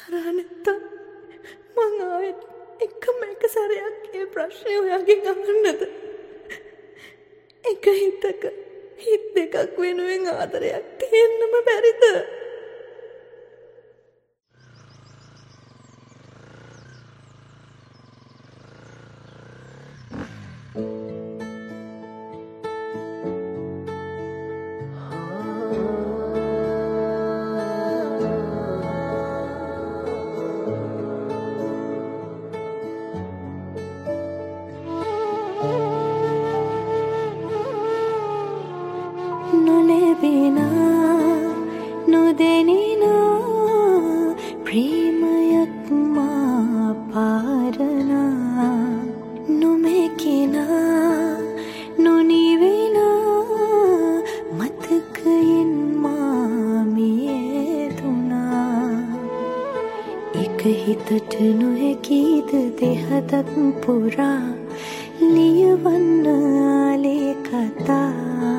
තරහ නැත්තම් මං ආයෙත් එකම එක සැරයක් ඒ ප්‍රශ්නේ ඔයාගෙන් අහන්නද? එක හිතක හිත දෙකක් වෙනුවෙන් ආදරයක් තියෙන්නම බැරිද? නොලැබෙනා නොදැනෙනා ප්‍රේමයක් මා පාරනා නොමැකෙනා නොනිවෙනා මතකයෙන් මා මියදුනා එක හිතට නොහැකිද දෙහදක් පුරා ලියවන්න ආලේ කතා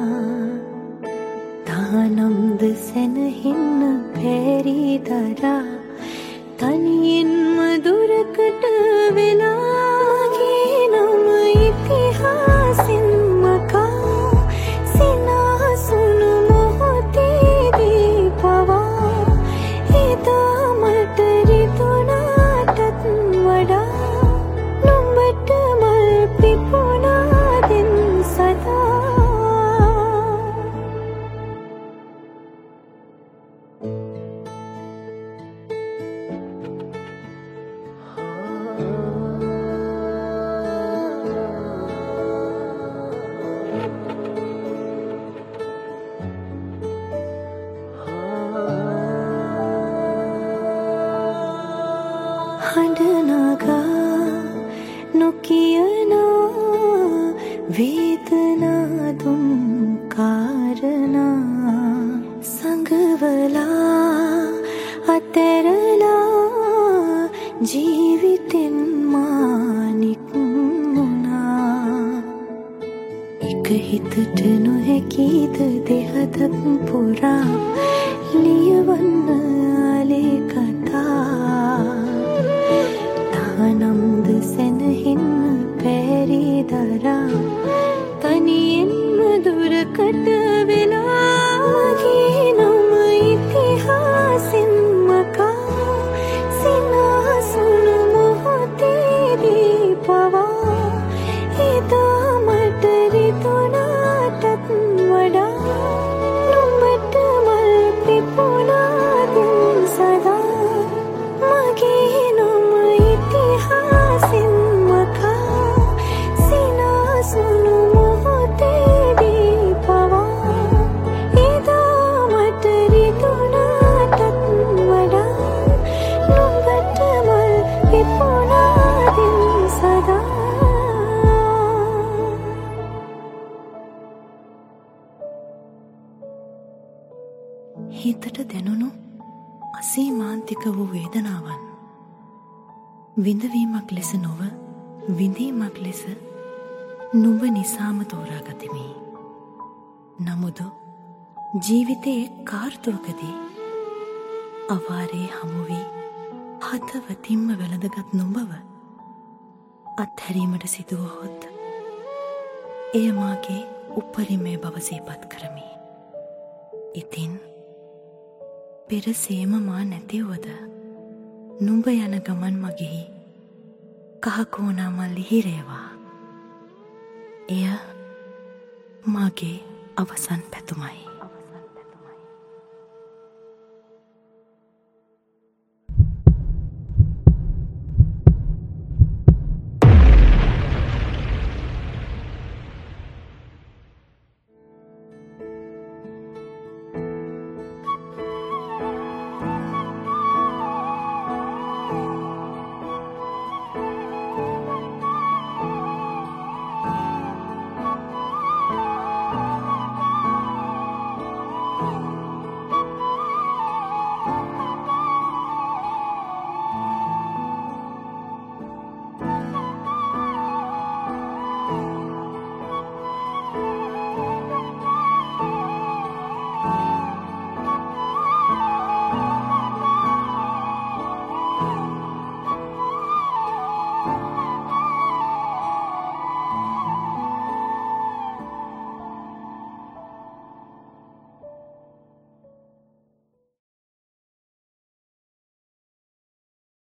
තානම්ද සැනහෙන්න බැරි දරා තනියෙන්ම දුරකට වෙලාගේ නම ඉතිහාසෙන් මකා සිනාසුණු මොහොතේදී පවා එදා මට රිදුනාටත් වඩා නුඹට මල් පිපුණා දෙන් සදා හඬනගා නොකියනා වේදනා දුම් කාරණා සංගවලා අතරලා ජීවිතෙන් මානික්ුණා එක හිතට නොහැකිද දෙහදක් පුරා ලියවන්න ආලේ කතා තානම්ද සැනහෙන්න බැරි දරා තනියෙන්ම දුරකට වෙලාගේ නම ඉතිහාසෙන් මකා සිනාසුණු මොහොතේදී පවා එදා මට රිදුනාටත් වඩා නුඹට මල් පිපුණා දෙන් සදා මගේ නම ඉතිහාසෙන් මකා සිනාසුණු මොහොතේදී පවා එදා මට රිදුනාටත් වඩා නුඹට මල් පිපුණා දෙන් සදා හිතට දැනුණු අසීමාන්තික වූ වේදනාවන් විඳවීමක් ලෙස නොව විඳීමක් ලෙස නුඹ නිසාම තෝරාගතිමි. නමුදු ජීවිතයේ කාර්තුවකදී අවාරේ හමුවී හදවතින්ම වැළඳගත් නුඹව අත්හැරීමට සිදුවහොත් එය මාගේ උපරිමය බව සිහිපත් කරමි. ඉතින් පෙරසේම මා නැතිවද නුඹ යන ගමන් මගෙහි කහකෝනා මල් ඉහිරේවා. එය මාගේ අවසන් පැතුමයි.